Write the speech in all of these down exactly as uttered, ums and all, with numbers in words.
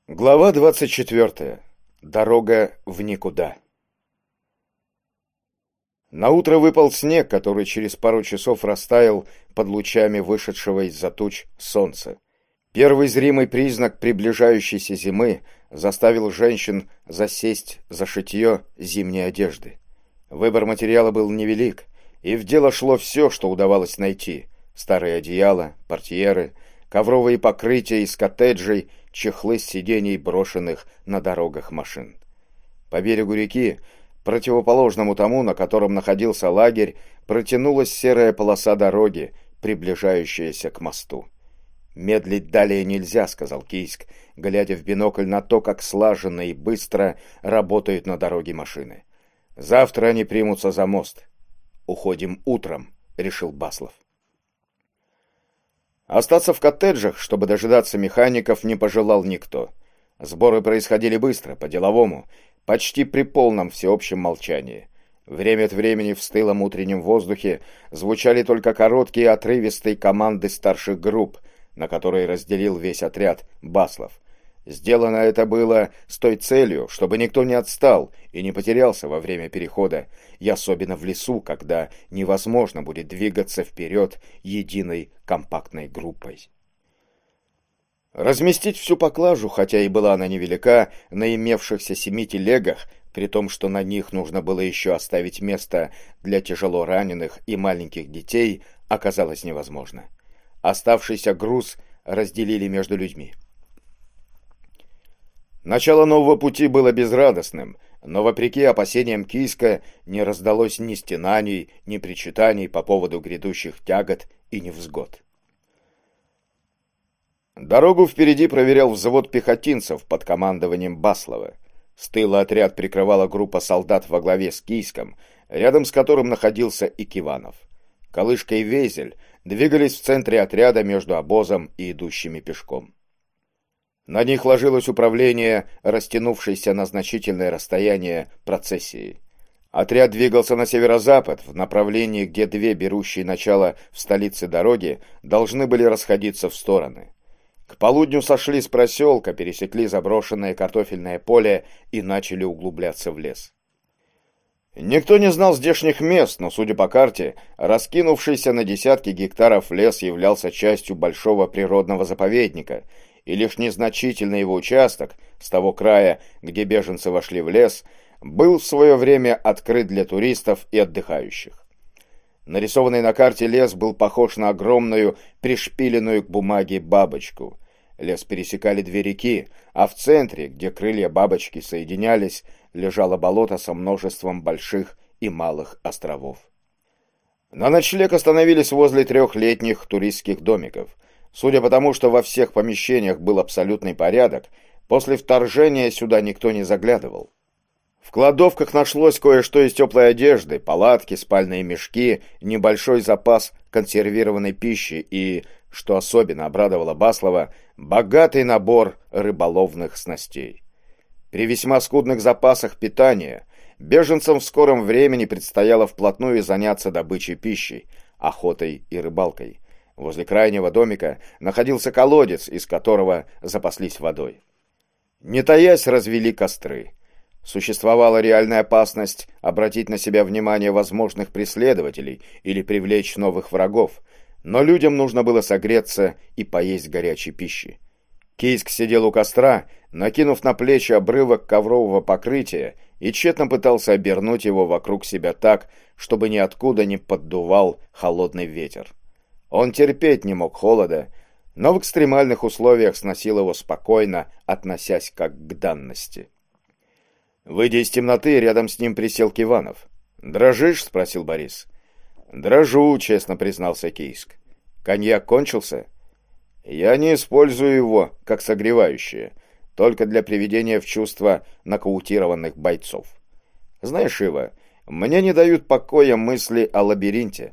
Глава двадцать четвертая. Дорога в никуда. Наутро выпал снег, который через пару часов растаял под лучами вышедшего из-за туч солнца. Первый зримый признак приближающейся зимы заставил женщин засесть за шитье зимней одежды. Выбор материала был невелик, и в дело шло все, что удавалось найти: старые одеяла, портьеры, ковровые покрытия из коттеджей, чехлы с сидений, брошенных на дорогах машин. По берегу реки, противоположному тому, на котором находился лагерь, протянулась серая полоса дороги, приближающаяся к мосту. «Медлить далее нельзя», — сказал Кийск, глядя в бинокль на то, как слаженно и быстро работают на дороге машины. «Завтра они примутся за мост. Уходим утром», — решил Баслов. Остаться в коттеджах, чтобы дожидаться механиков, не пожелал никто. Сборы происходили быстро, по-деловому, почти при полном всеобщем молчании. Время от времени в стылом утреннем воздухе звучали только короткие отрывистые команды старших групп, на которые разделил весь отряд Баслов. Сделано это было с той целью, чтобы никто не отстал и не потерялся во время перехода, и особенно в лесу, когда невозможно будет двигаться вперед единой компактной группой. Разместить всю поклажу, хотя и была она невелика, на имевшихся семи телегах, при том, что на них нужно было еще оставить место для тяжело раненых и маленьких детей, оказалось невозможно. Оставшийся груз разделили между людьми. Начало нового пути было безрадостным, но, вопреки опасениям Кийска, не раздалось ни стенаний, ни причитаний по поводу грядущих тягот и невзгод. Дорогу впереди проверял взвод пехотинцев под командованием Баслова. С тыла отряд прикрывала группа солдат во главе с Кийском, рядом с которым находился и Киванов. Колышка и Вейзель двигались в центре отряда между обозом и идущими пешком. На них ложилось управление, растянувшейся на значительное расстояние процессией. Отряд двигался на северо-запад, в направлении, где две берущие начало в столице дороги должны были расходиться в стороны. К полудню сошли с проселка, пересекли заброшенное картофельное поле и начали углубляться в лес. Никто не знал здешних мест, но, судя по карте, раскинувшийся на десятки гектаров лес являлся частью большого природного заповедника, и лишь незначительный его участок, с того края, где беженцы вошли в лес, был в свое время открыт для туристов и отдыхающих. Нарисованный на карте лес был похож на огромную, пришпиленную к бумаге бабочку. Лес пересекали две реки, а в центре, где крылья бабочки соединялись, лежало болото со множеством больших и малых островов. На ночлег остановились возле трехлетних туристских домиков. Судя по тому, что во всех помещениях был абсолютный порядок, после вторжения сюда никто не заглядывал. В кладовках нашлось кое-что из теплой одежды, палатки, спальные мешки, небольшой запас консервированной пищи и, что особенно обрадовало Баслова, богатый набор рыболовных снастей. При весьма скудных запасах питания беженцам в скором времени предстояло вплотную заняться добычей пищи, охотой и рыбалкой. Возле крайнего домика находился колодец, из которого запаслись водой. Не таясь, развели костры. Существовала реальная опасность обратить на себя внимание возможных преследователей или привлечь новых врагов, но людям нужно было согреться и поесть горячей пищи. Кийск сидел у костра, накинув на плечи обрывок коврового покрытия, и тщетно пытался обернуть его вокруг себя так, чтобы ниоткуда не поддувал холодный ветер. Он терпеть не мог холода, но в экстремальных условиях сносил его спокойно, относясь как к данности. Выйдя из темноты, рядом с ним присел Киванов. «Дрожишь?» — спросил Борис. «Дрожу», — честно признался Кийск. «Коньяк кончился?» «Я не использую его как согревающее, только для приведения в чувство нокаутированных бойцов. Знаешь, Ива, мне не дают покоя мысли о лабиринте».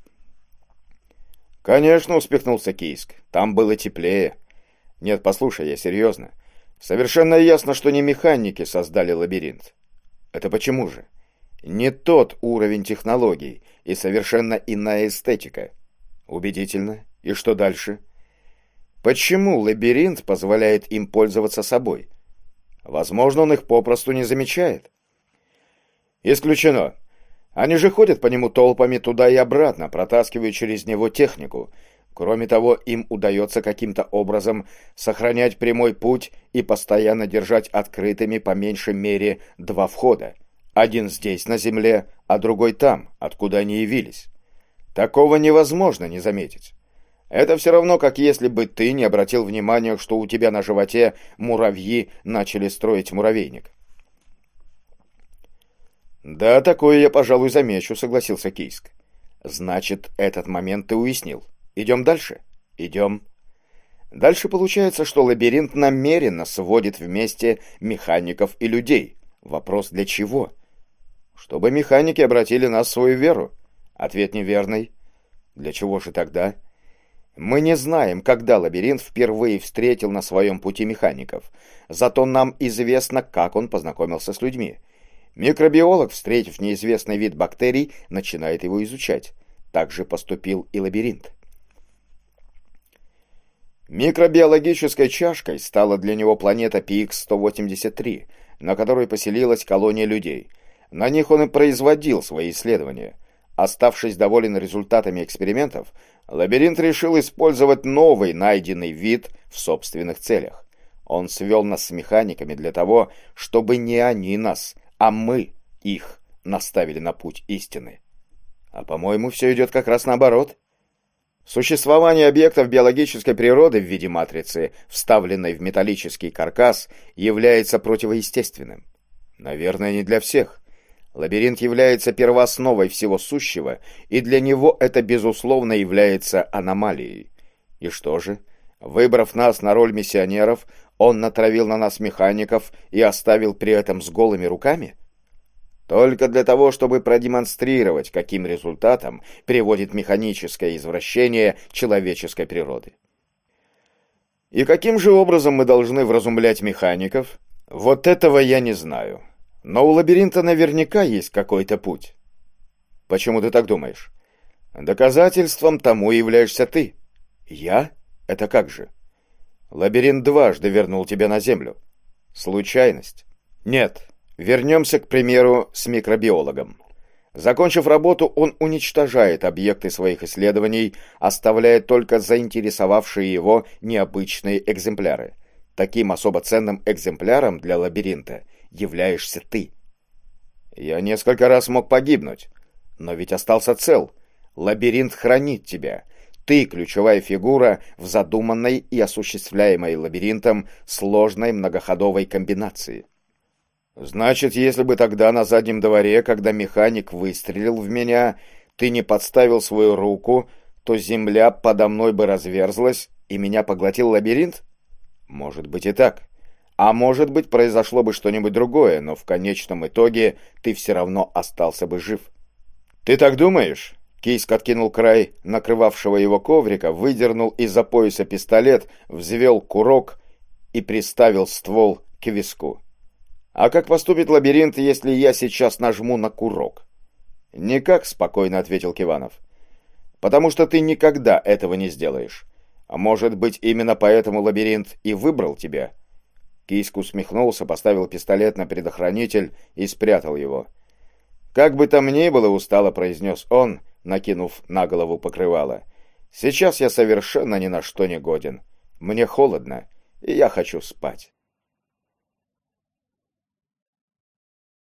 «Конечно», — успехнулся Кийск, — «там было теплее». «Нет, послушай, я серьезно. Совершенно ясно, что не механики создали лабиринт». «Это почему же?» «Не тот уровень технологий и совершенно иная эстетика». «Убедительно. И что дальше?» Почему лабиринт позволяет им пользоваться собой? Возможно, он их попросту не замечает. Исключено. Они же ходят по нему толпами туда и обратно, протаскивая через него технику. Кроме того, им удается каким-то образом сохранять прямой путь и постоянно держать открытыми по меньшей мере два входа. Один здесь, на земле, а другой там, откуда они явились. Такого невозможно не заметить. Это все равно, как если бы ты не обратил внимания, что у тебя на животе муравьи начали строить муравейник. «Да, такое я, пожалуй, замечу», — согласился Кийск. «Значит, этот момент ты уяснил. Идем дальше?» «Идем». Дальше получается, что лабиринт намеренно сводит вместе механиков и людей. Вопрос для чего? Чтобы механики обратили нас в свою веру. Ответ неверный. Для чего же тогда? Мы не знаем, когда лабиринт впервые встретил на своем пути механиков. Зато нам известно, как он познакомился с людьми. Микробиолог, встретив неизвестный вид бактерий, начинает его изучать. Так же поступил и лабиринт. Микробиологической чашкой стала для него планета пи икс сто восемьдесят три, на которой поселилась колония людей. На них он и производил свои исследования. Оставшись доволен результатами экспериментов, лабиринт решил использовать новый найденный вид в собственных целях. Он свел нас с механиками для того, чтобы не они нас, а мы их наставили на путь истины. А, по-моему, все идет как раз наоборот. Существование объектов биологической природы в виде матрицы, вставленной в металлический каркас, является противоестественным. Наверное, не для всех. Лабиринт является первоосновой всего сущего, и для него это, безусловно, является аномалией. И что же? Выбрав нас на роль миссионеров, он натравил на нас механиков и оставил при этом с голыми руками? Только для того, чтобы продемонстрировать, каким результатом приводит механическое извращение человеческой природы. И каким же образом мы должны вразумлять механиков? Вот этого я не знаю. Но у лабиринта наверняка есть какой-то путь. Почему ты так думаешь? Доказательством тому являешься ты. Я? Это как же? Лабиринт дважды вернул тебя на Землю. Случайность? Нет. Вернемся, к примеру, с микробиологом. Закончив работу, он уничтожает объекты своих исследований, оставляя только заинтересовавшие его необычные экземпляры. Таким особо ценным экземпляром для лабиринта являешься ты. Я несколько раз мог погибнуть, но ведь остался цел. Лабиринт хранит тебя. Ты ключевая фигура в задуманной и осуществляемой лабиринтом сложной многоходовой комбинации. Значит, если бы тогда на заднем дворе, когда механик выстрелил в меня, ты не подставил свою руку, то земля подо мной бы разверзлась, и меня поглотил лабиринт? Может быть и так. А может быть, произошло бы что-нибудь другое, но в конечном итоге ты все равно остался бы жив. Ты так думаешь? Кийск откинул край накрывавшего его коврика, выдернул из-за пояса пистолет, взвел курок и приставил ствол к виску. А как поступит лабиринт, если я сейчас нажму на курок? Никак, спокойно ответил Киванов. Потому что ты никогда этого не сделаешь. А может быть, именно поэтому лабиринт и выбрал тебя? Кийск усмехнулся, поставил пистолет на предохранитель и спрятал его. Как бы там ни было, устало произнес он, накинув на голову покрывало. Сейчас я совершенно ни на что не годен. Мне холодно, и я хочу спать.